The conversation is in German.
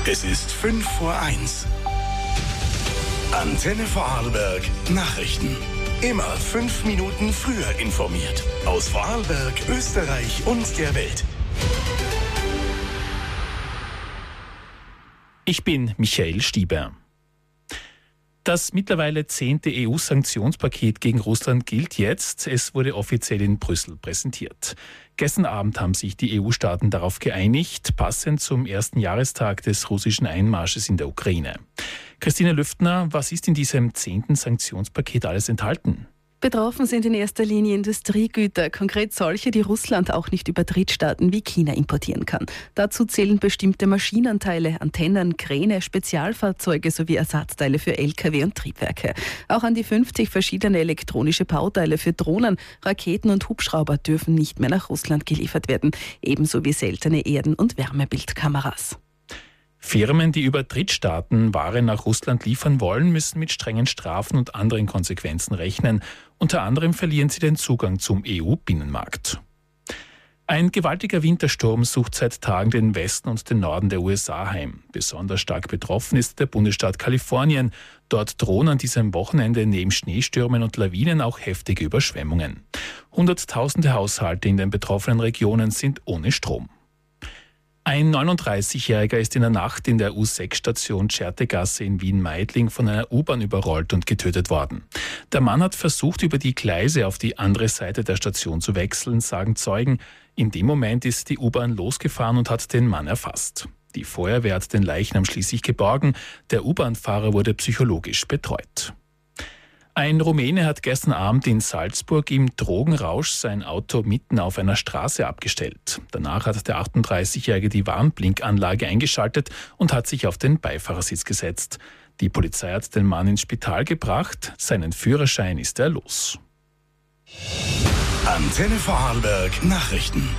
Es ist 5:05. Antenne Vorarlberg Nachrichten. Immer 5 Minuten früher informiert. Aus Vorarlberg, Österreich und der Welt. Ich bin Michael Stieber. Das mittlerweile 10. EU-Sanktionspaket gegen Russland gilt jetzt. Es wurde offiziell in Brüssel präsentiert. Gestern Abend haben sich die EU-Staaten darauf geeinigt, passend zum ersten Jahrestag des russischen Einmarsches in der Ukraine. Christine Lüftner, was ist in diesem 10. Sanktionspaket alles enthalten? Betroffen sind in erster Linie Industriegüter, konkret solche, die Russland auch nicht über Drittstaaten wie China importieren kann. Dazu zählen bestimmte Maschinenteile, Antennen, Kräne, Spezialfahrzeuge sowie Ersatzteile für Lkw und Triebwerke. Auch an die 50 verschiedene elektronische Bauteile für Drohnen, Raketen und Hubschrauber dürfen nicht mehr nach Russland geliefert werden, ebenso wie seltene Erden- und Wärmebildkameras. Firmen, die über Drittstaaten Waren nach Russland liefern wollen, müssen mit strengen Strafen und anderen Konsequenzen rechnen. Unter anderem verlieren sie den Zugang zum EU-Binnenmarkt. Ein gewaltiger Wintersturm sucht seit Tagen den Westen und den Norden der USA heim. Besonders stark betroffen ist der Bundesstaat Kalifornien. Dort drohen an diesem Wochenende neben Schneestürmen und Lawinen auch heftige Überschwemmungen. Hunderttausende Haushalte in den betroffenen Regionen sind ohne Strom. Ein 39-Jähriger ist in der Nacht in der U6-Station Tschertegasse in Wien-Meidling von einer U-Bahn überrollt und getötet worden. Der Mann hat versucht, über die Gleise auf die andere Seite der Station zu wechseln, sagen Zeugen. In dem Moment ist die U-Bahn losgefahren und hat den Mann erfasst. Die Feuerwehr hat den Leichnam schließlich geborgen. Der U-Bahn-Fahrer wurde psychologisch betreut. Ein Rumäne hat gestern Abend in Salzburg im Drogenrausch sein Auto mitten auf einer Straße abgestellt. Danach hat der 38-Jährige die Warnblinkanlage eingeschaltet und hat sich auf den Beifahrersitz gesetzt. Die Polizei hat den Mann ins Spital gebracht. Seinen Führerschein ist er los. Antenne Vorarlberg Nachrichten.